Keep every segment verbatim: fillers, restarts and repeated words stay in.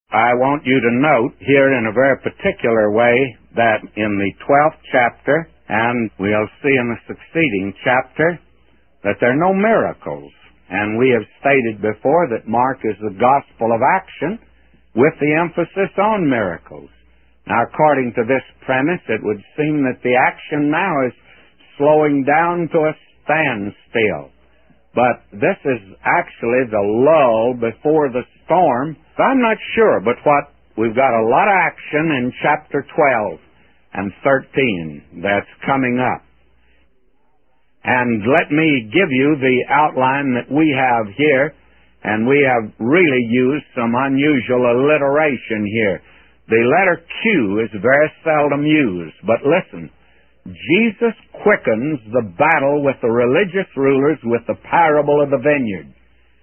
I want you to note here in a very particular way that in the twelfth chapter, and we'll see in the succeeding chapter, that there are no miracles. And we have stated before that Mark is the gospel of action with the emphasis on miracles. Now, according to this premise, it would seem that the action now is slowing down to a standstill. But this is actually the lull before the storm. So I'm not sure, but what we've got a lot of action in chapter twelve and thirteen that's coming up. And let me give you the outline that we have here, and we have really used some unusual alliteration here. The letter Q is very seldom used, but listen. Jesus quickens the battle with the religious rulers with the parable of the vineyard.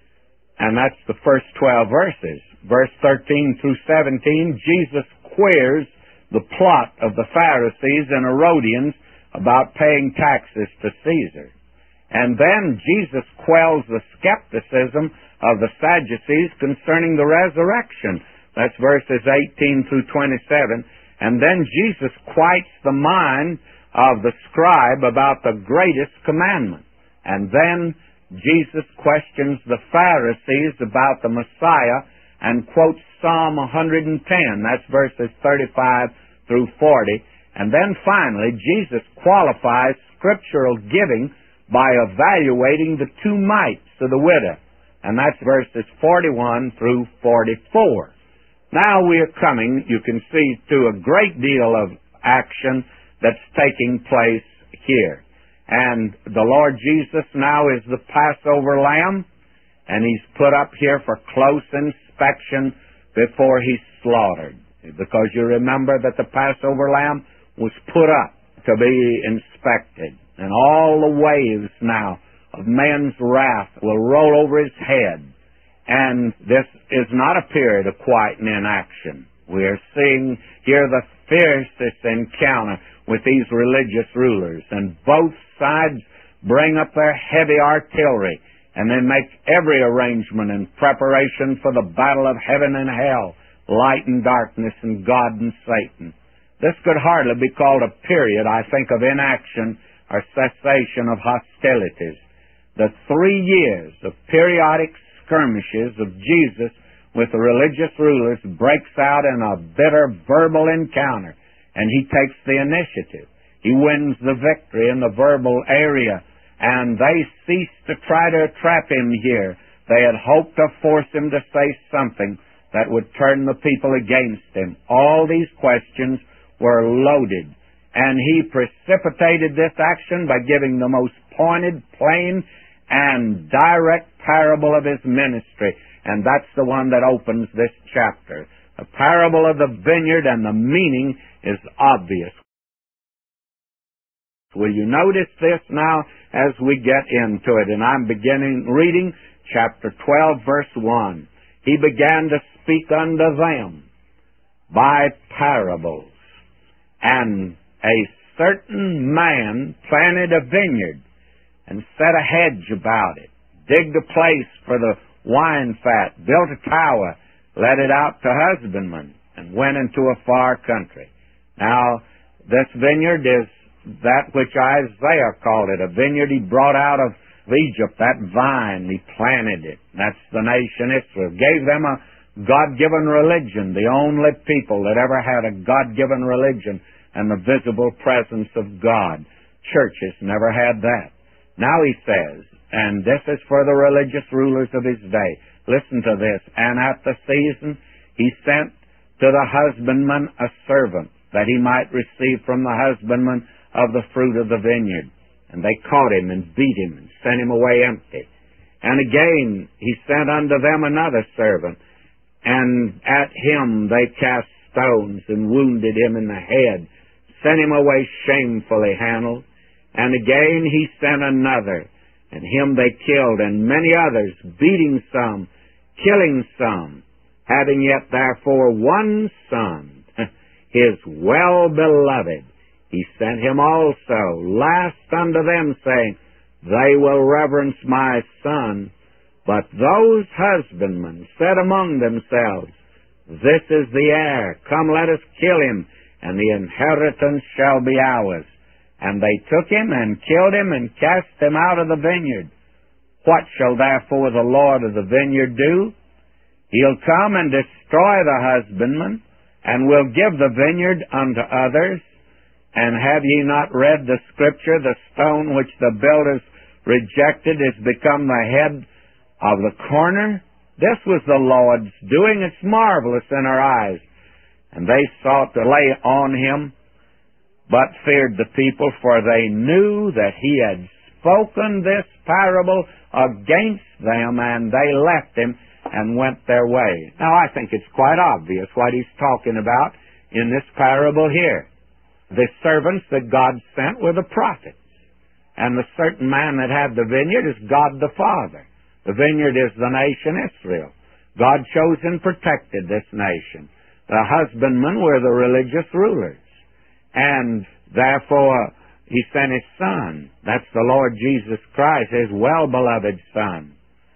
And that's the first twelve verses. Verse thirteen through seventeen, Jesus queers the plot of the Pharisees and Herodians about paying taxes to Caesar. And then Jesus quells the skepticism of the Sadducees concerning the resurrection. That's verses eighteen through twenty-seven. And then Jesus quiets the mind of the scribe about the greatest commandment. And then Jesus questions the Pharisees about the Messiah and quotes Psalm one hundred ten. That's verses thirty-five through forty. And then finally, Jesus qualifies scriptural giving by evaluating the two mites of the widow. And that's verses forty-one through forty-four. Now we are coming, you can see, to a great deal of action that's taking place here. And the Lord Jesus now is the Passover lamb, and He's put up here for close inspection before He's slaughtered. Because you remember that the Passover lamb was put up to be inspected. And all the waves now of men's wrath will roll over His head. And this is not a period of quiet and inaction. We are seeing here the fiercest encounter with these religious rulers, and both sides bring up their heavy artillery, and they make every arrangement in preparation for the battle of heaven and hell, light and darkness, and God and Satan. This could hardly be called a period, I think, of inaction or cessation of hostilities. The three years of periodic skirmishes of Jesus with the religious rulers breaks out in a bitter verbal encounter, and He takes the initiative. He wins the victory in the verbal area, and they cease to try to trap Him here. They had hoped to force Him to say something that would turn the people against Him. All these questions were loaded, and He precipitated this action by giving the most pointed, plain, and direct parable of His ministry, and that's the one that opens this chapter. The parable of the vineyard, and the meaning is obvious. Will you notice this now as we get into it? And I'm beginning reading chapter twelve, verse one. He began to speak unto them by parables. And a certain man planted a vineyard and set a hedge about it, digged a place for the wine fat, built a tower, let it out to husbandmen, and went into a far country. Now, this vineyard is that which Isaiah called it, a vineyard he brought out of Egypt, that vine, he planted it. That's the nation Israel. Gave them a God-given religion, the only people that ever had a God-given religion and the visible presence of God. Churches never had that. Now he says, and this is for the religious rulers of his day, listen to this, and at the season he sent to the husbandman a servant, that he might receive from the husbandman of the fruit of the vineyard. And they caught him and beat him and sent him away empty. And again he sent unto them another servant, and at him they cast stones and wounded him in the head, sent him away shamefully handled. And again he sent another, and him they killed, and many others, beating some, killing some, having yet therefore one son, his well-beloved, he sent him also, last unto them, saying, They will reverence my son. But those husbandmen said among themselves, This is the heir. Come, let us kill him, and the inheritance shall be ours. And they took him and killed him and cast him out of the vineyard. What shall therefore the Lord of the vineyard do? He'll come and destroy the husbandman, and will give the vineyard unto others. And have ye not read the scripture, the stone which the builders rejected is become the head of the corner? This was the Lord's doing. It's marvelous in our eyes. And they sought to lay on him, but feared the people, for they knew that he had spoken this parable against them, and they left him and went their way. Now, I think it's quite obvious what he's talking about in this parable here. The servants that God sent were the prophets, and the certain man that had the vineyard is God the Father. The vineyard is the nation Israel. God chose and protected this nation. The husbandmen were the religious rulers, and therefore he sent his Son. That's the Lord Jesus Christ, his well-beloved Son.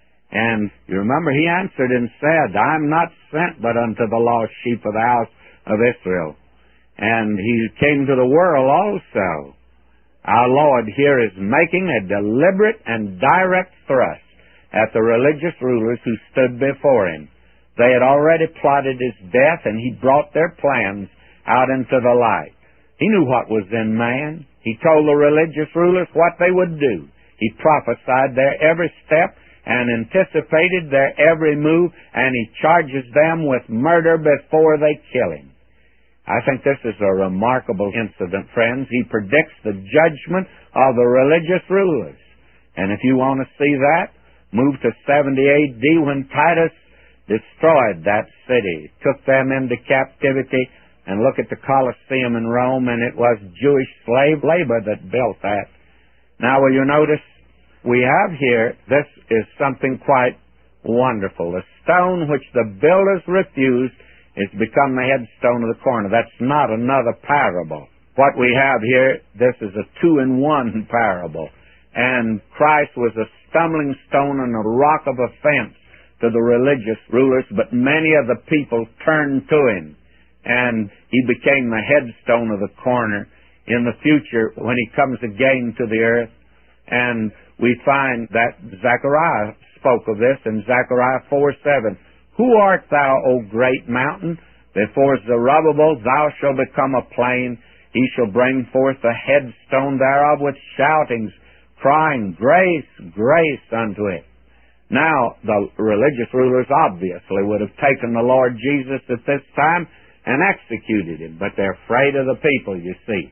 And you remember he answered and said, I'm not sent but unto the lost sheep of the house of Israel. And he came to the world also. Our Lord here is making a deliberate and direct thrust at the religious rulers who stood before him. They had already plotted his death, and he brought their plans out into the light. He knew what was in man. He told the religious rulers what they would do. He prophesied their every step and anticipated their every move, and he charges them with murder before they kill him. I think this is a remarkable incident, friends. He predicts the judgment of the religious rulers. And if you want to see that, move to seventy A D when Titus destroyed that city, took them into captivity, and look at the Colosseum in Rome, and it was Jewish slave labor that built that. Now, will you notice, we have here, this is something quite wonderful. The stone which the builders refused is become the headstone of the corner. That's not another parable. What we have here, this is a two-in-one parable. And Christ was a stumbling stone and a rock of offense to the religious rulers, but many of the people turned to him, and he became the headstone of the corner in the future when he comes again to the earth. And we find that Zechariah spoke of this in Zechariah four seven. Who art thou, O great mountain? Before Zerubbabel thou shalt become a plain. He shall bring forth the headstone thereof with shoutings, crying, Grace, grace unto it. Now, the religious rulers obviously would have taken the Lord Jesus at this time and executed him, but they're afraid of the people, you see.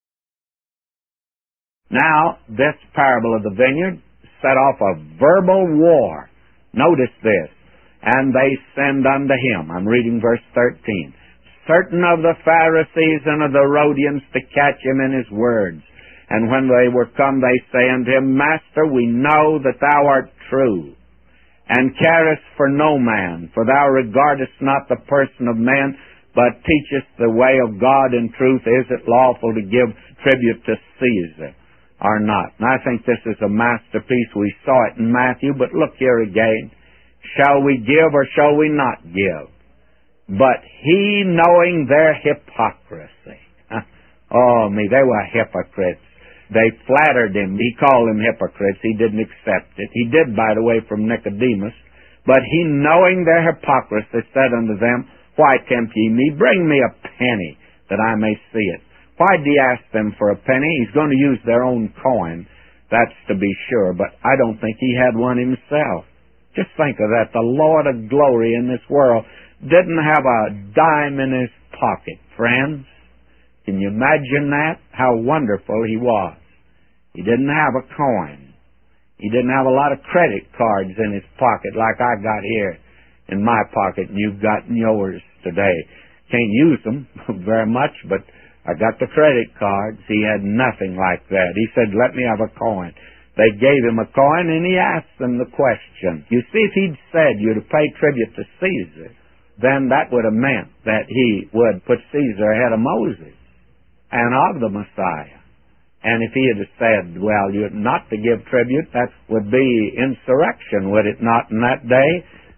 Now, this parable of the vineyard set off a verbal war. Notice this. And they send unto him. I'm reading verse thirteen. Certain of the Pharisees and of the Herodians to catch him in his words. And when they were come, they say unto him, Master, we know that thou art true, and carest for no man, for thou regardest not the person of man, but teachest the way of God in truth. Is it lawful to give tribute to Caesar or not? And I think this is a masterpiece. We saw it in Matthew, but look here again. Shall we give or shall we not give? But he, knowing their hypocrisy. Oh, me, they were hypocrites. They flattered him. He called them hypocrites. He didn't accept it. He did, by the way, from Nicodemus. But he, knowing their hypocrisy, said unto them, Why tempt ye me? Bring me a penny, that I may see it. Why do ye ask them for a penny? He's going to use their own coin. That's to be sure. But I don't think he had one himself. Just think of that. The Lord of glory in this world didn't have a dime in his pocket, friends. Can you imagine that? How wonderful he was. He didn't have a coin. He didn't have a lot of credit cards in his pocket like I got here in my pocket and you've got in yours today. Can't use them very much, but I got the credit cards. He had nothing like that. He said, let me have a coin. They gave him a coin, and he asked them the question. You see, if he'd said you're to pay tribute to Caesar, then that would have meant that he would put Caesar ahead of Moses and of the Messiah. And if he had said, well, you're not to give tribute, that would be insurrection, would it not, in that day?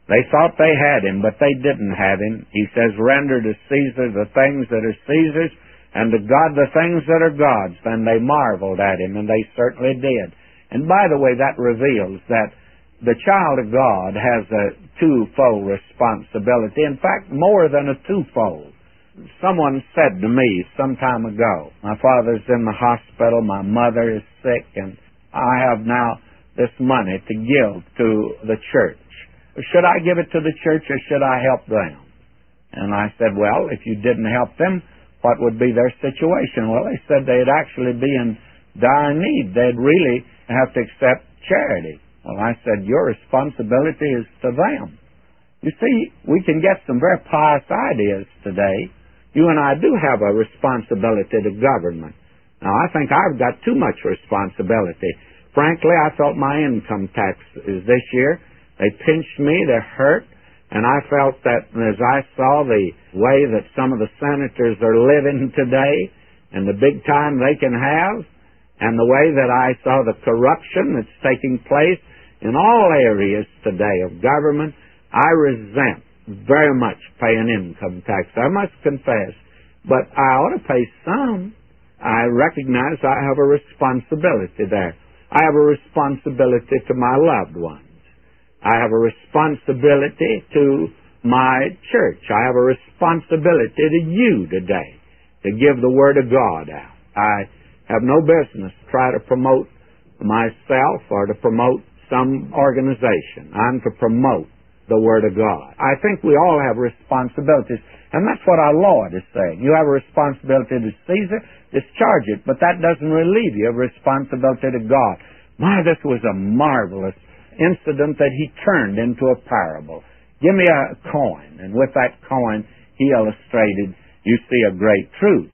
They thought they had him, but they didn't have him. He says, render to Caesar the things that are Caesar's, and to God the things that are God's. Then they marveled at him, and they certainly did. And by the way, that reveals that the child of God has a twofold responsibility. In fact, more than a twofold. Someone said to me some time ago, my father's in the hospital, my mother is sick, and I have now this money to give to the church. Should I give it to the church or should I help them? And I said, well, if you didn't help them, what would be their situation? Well, they said they'd actually be in dire need. They'd really have to accept charity. Well, I said, your responsibility is to them. You see, we can get some very pious ideas today. You and I do have a responsibility to government. Now, I think I've got too much responsibility. Frankly, I felt my income tax is this year. They pinched me, they hurt, and I felt that as I saw the way that some of the senators are living today and the big time they can have, and the way that I saw the corruption that's taking place in all areas today of government, I resent very much paying income tax. I must confess, but I ought to pay some. I recognize I have a responsibility there. I have a responsibility to my loved ones. I have a responsibility to my church. I have a responsibility to you today to give the Word of God out. I have no business to try to promote myself or to promote some organization. I'm to promote the Word of God. I think we all have responsibilities, and that's what our Lord is saying. You have a responsibility to Caesar, discharge it, but that doesn't relieve you of responsibility to God. My, this was a marvelous incident that he turned into a parable. Give me a coin, and with that coin he illustrated, you see a great truth.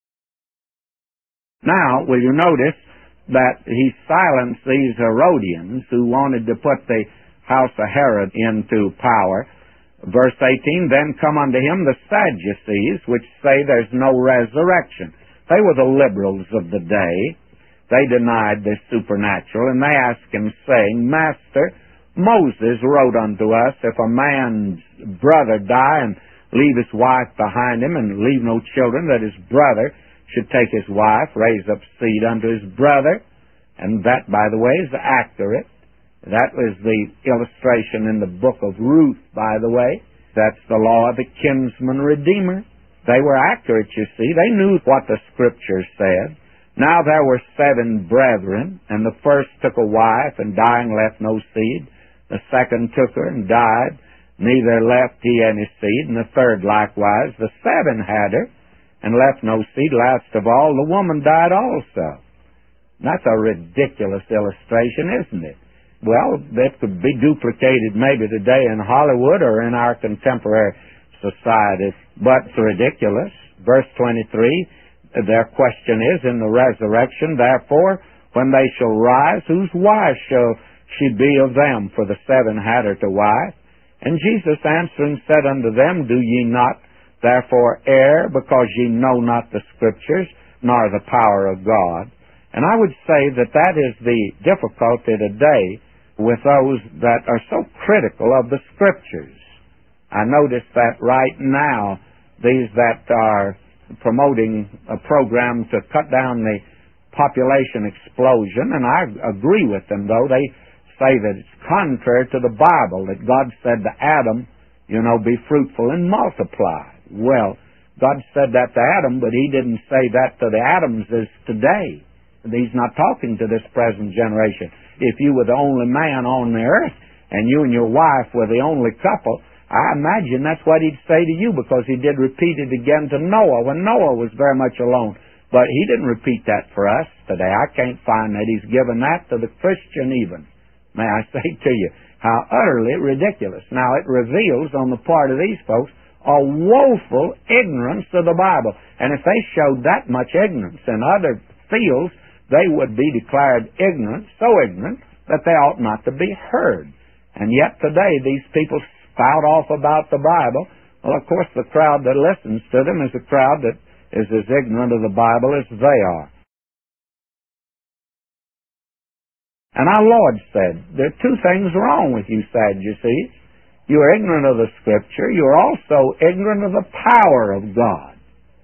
Now, will you notice that he silenced these Herodians who wanted to put the house of Herod into power. Verse eighteen, then come unto him the Sadducees, which say there's no resurrection. They were the liberals of the day. They denied the supernatural, and they asked him, saying, Master, Moses wrote unto us, if a man's brother die and leave his wife behind him and leave no children, that his brother should take his wife, raise up seed unto his brother. And that, by the way, is accurate. That was the illustration in the book of Ruth, by the way. That's the law of the kinsman redeemer. They were accurate, you see. They knew what the Scriptures said. Now there were seven brethren, and the first took a wife, and dying left no seed. The second took her, and died. Neither left he any seed. And the third likewise. The seven had her, and left no seed. Last of all, the woman died also. That's a ridiculous illustration, isn't it? Well, that could be duplicated maybe today in Hollywood or in our contemporary society, but it's ridiculous. Verse twenty-three, their question is, in the resurrection, therefore, when they shall rise, whose wife shall she be of them? For the seven had her to wife. And Jesus answering said unto them, do ye not therefore err, because ye know not the Scriptures, nor the power of God? And I would say that that is the difficulty today with those that are so critical of the Scriptures. I notice that right now, these that are promoting a program to cut down the population explosion, and I agree with them, though. They say that it's contrary to the Bible, that God said to Adam, you know, be fruitful and multiply. Well, God said that to Adam, but he didn't say that to the Adams as today. He's not talking to this present generation. If you were the only man on the earth, and you and your wife were the only couple, I imagine that's what he'd say to you, because he did repeat it again to Noah when Noah was very much alone. But he didn't repeat that for us today. I can't find that he's given that to the Christian even. May I say to you, how utterly ridiculous. Now, it reveals on the part of these folks a woeful ignorance of the Bible. And if they showed that much ignorance in other fields, they would be declared ignorant, so ignorant that they ought not to be heard. And yet today these people spout off about the Bible. Well, of course, the crowd that listens to them is a crowd that is as ignorant of the Bible as they are. And our Lord said, there are two things wrong with you Sadducees. you are ignorant of the Scripture, you are also ignorant of the power of God.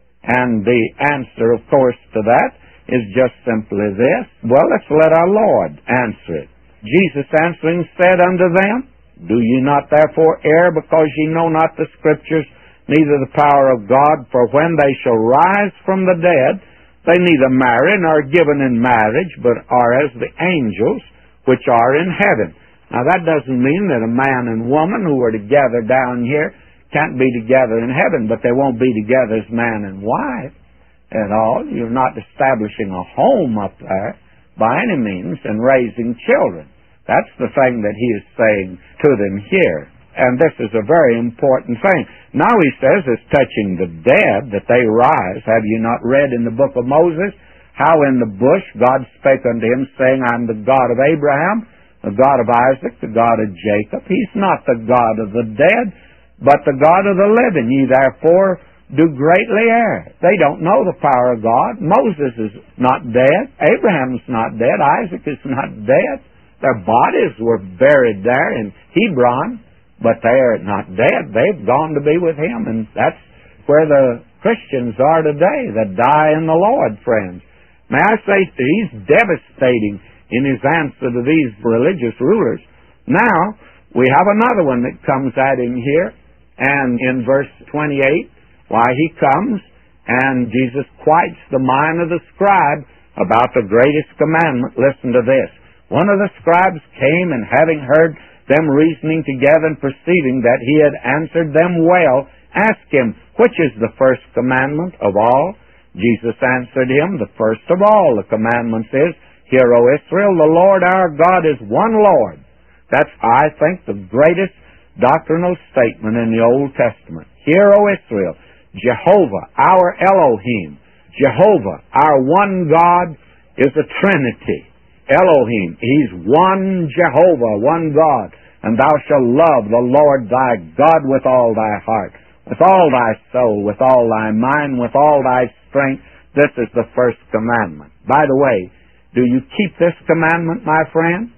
And the answer, of course, to that is just simply this. Well, let's let our Lord answer it. Jesus answering said unto them, Do ye not therefore err, because ye know not the Scriptures, neither the power of God? For when they shall rise from the dead, they neither marry nor are given in marriage, but are as the angels which are in heaven. Now that doesn't mean that a man and woman who are together down here can't be together in heaven, but they won't be together as man and wife at all. You're not establishing a home up there by any means and raising children. That's the thing that he is saying to them here. And this is a very important thing. Now he says, as touching the dead, that they rise. Have you not read in the book of Moses how in the bush God spake unto him, saying, I am the God of Abraham, the God of Isaac, the God of Jacob. He's not the God of the dead, but the God of the living. Ye therefore do greatly err. They don't know the power of God. Moses is not dead. Abraham's not dead. Isaac is not dead. Their bodies were buried there in Hebron, but they are not dead. They've gone to be with him, and that's where the Christians are today, that die in the Lord, friends. May I say, he's devastating in his answer to these religious rulers. Now, we have another one that comes at him here, and in verse twenty-eight, why he comes, and Jesus quiets the mind of the scribe about the greatest commandment. Listen to this. One of the scribes came, and having heard them reasoning together and perceiving that he had answered them well, asked him, Which is the first commandment of all? Jesus answered him, The first of all the commandments is, Hear, O Israel, the Lord our God is one Lord. That's, I think, the greatest doctrinal statement in the Old Testament. Hear, O Israel, Jehovah, our Elohim. Jehovah, our one God, is a Trinity. Elohim, He's one Jehovah, one God. And thou shalt love the Lord thy God with all thy heart, with all thy soul, with all thy mind, with all thy strength. This is the first commandment. By the way, do you keep this commandment, my friend?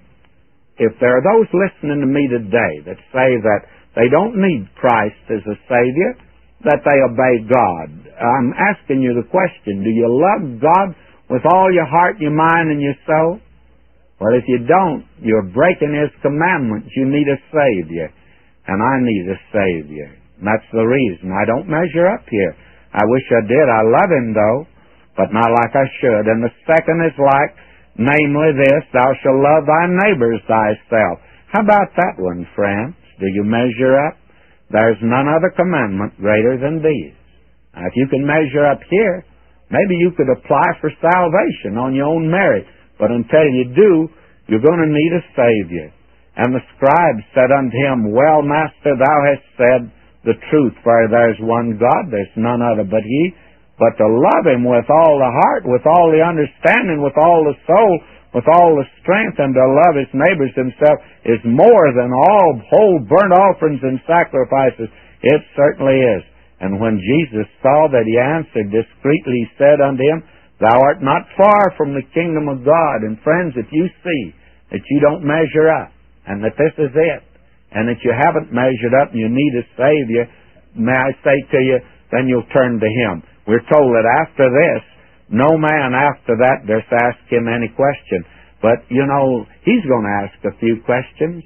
If there are those listening to me today that say that they don't need Christ as a Savior, that they obey God, I'm asking you the question, do you love God with all your heart, your mind, and your soul? Well, if you don't, you're breaking His commandments. You need a Savior, and I need a Savior. And that's the reason I don't measure up here. I wish I did. I love Him, though, but not like I should. And the second is like, namely this, thou shalt love thy neighbor as thyself. How about that one, friends? Do you measure up? There's none other commandment greater than these. Now, if you can measure up here, maybe you could apply for salvation on your own merit. But until you do, you're going to need a Savior. And the scribe said unto him, Well, Master, thou hast said the truth, for there is one God, there's none other but He. But to love Him with all the heart, with all the understanding, with all the soul, with all the strength, and to love his neighbors himself is more than all whole burnt offerings and sacrifices. It certainly is. And when Jesus saw that he answered discreetly, he said unto him, Thou art not far from the kingdom of God. And friends, if you see that you don't measure up, and that this is it, and that you haven't measured up and you need a Savior, may I say to you, then you'll turn to Him. We're told that after this, no man after that dares ask Him any question. But, you know, He's going to ask a few questions.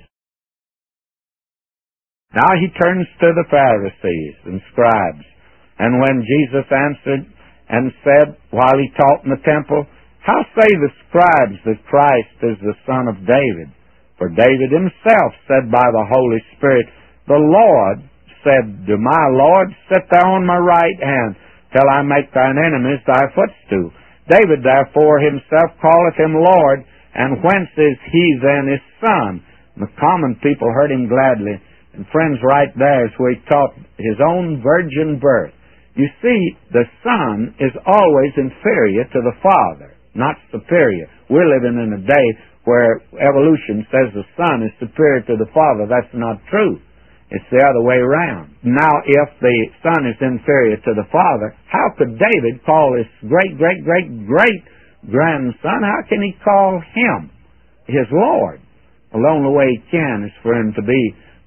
Now He turns to the Pharisees and scribes. And when Jesus answered and said, while He taught in the temple, How say the scribes that Christ is the son of David? For David himself said by the Holy Spirit, The Lord said to my Lord, Sit thou on my right hand, till I make thine enemies thy footstool. David therefore himself calleth him Lord, and whence is he then his son? And the common people heard him gladly. And friends, right there is where he taught his own virgin birth. You see, the son is always inferior to the father, not superior. We're living in a day where evolution says the son is superior to the father. That's not true. It's the other way around. Now, if the son is inferior to the father, how could David call his great, great, great, great grandson? How can he call him his Lord? Well, the only way he can is for him to be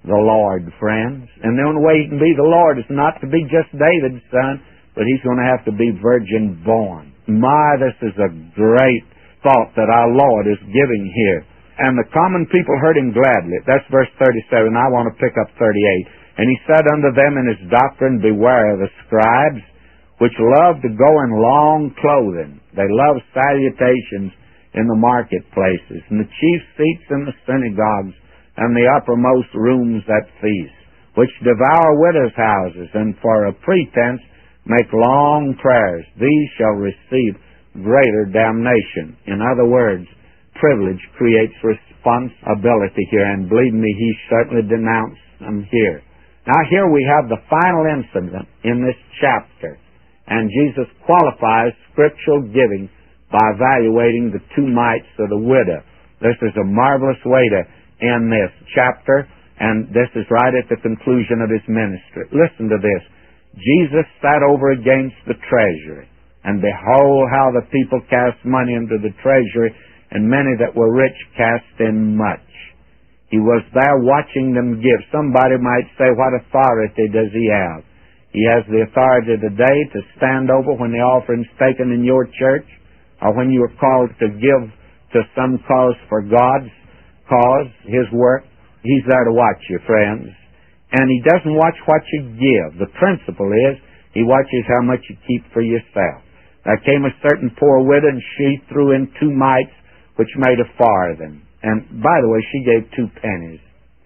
the Lord, friends. And the only way he can be the Lord is not to be just David's son, but he's going to have to be virgin born. My, this is a great thought that our Lord is giving here. And the common people heard him gladly. That's verse thirty-seven. I want to pick up thirty-eight. And he said unto them in his doctrine, beware of the scribes, which love to go in long clothing. They love salutations in the marketplaces, and the chief seats in the synagogues, and the uppermost rooms at feasts, which devour widows' houses, and for a pretense make long prayers. These shall receive greater damnation. In other words, privilege creates responsibility here, and believe me, he certainly denounced them here. Now here we have the final incident in this chapter, and Jesus qualifies scriptural giving by evaluating the two mites of the widow. This is a marvelous way to end this chapter, and this is right at the conclusion of his ministry. Listen to this. Jesus sat over against the treasury, and behold how the people cast money into the treasury, and many that were rich cast in much. He was there watching them give. Somebody might say, what authority does he have? He has the authority today to stand over when the offering's taken in your church, or when you are called to give to some cause for God's cause, his work. He's there to watch you, friends. And he doesn't watch what you give. The principle is, he watches how much you keep for yourself. There came a certain poor widow, and she threw in two mites, which made a farthing. And, by the way, she gave two pennies.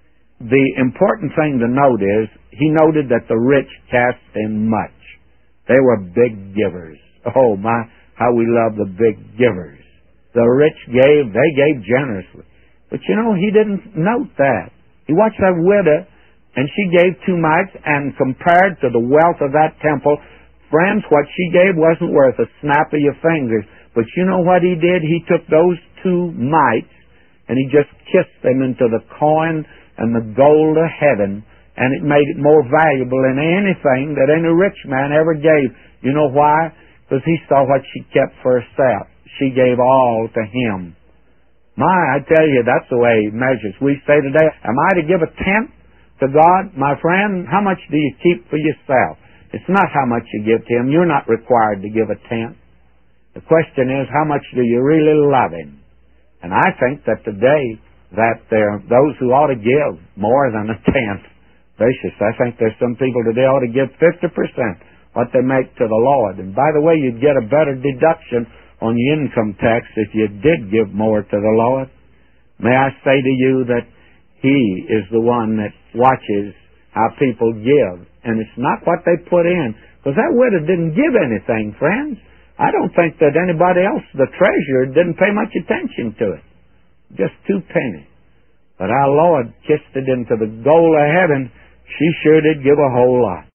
The important thing to note is, he noted that the rich cast in much. They were big givers. Oh, my, how we love the big givers. The rich gave, they gave generously. But, you know, he didn't note that. He watched that widow, and she gave two mites, and compared to the wealth of that temple, friends, what she gave wasn't worth a snap of your fingers. But you know what he did? He took those two mites, and he just kissed them into the coin and the gold of heaven, and it made it more valuable than anything that any rich man ever gave. You know why? Because he saw what she kept for herself. She gave all to him. My, I tell you, that's the way he measures. We say today, am I to give a tenth to God? My friend, how much do you keep for yourself? It's not how much you give to him. You're not required to give a tenth. The question is, how much do you really love him? And I think that today that there are those who ought to give more than a tenth. Gracious, I think there's some people today ought to give fifty percent what they make to the Lord. And by the way, you'd get a better deduction on your income tax if you did give more to the Lord. May I say to you that he is the one that watches how people give. And it's not what they put in. Because that widow didn't give anything, friends. I don't think that anybody else, the treasurer, didn't pay much attention to it. Just two pennies. But our Lord kissed it into the gold of heaven. She sure did give a whole lot.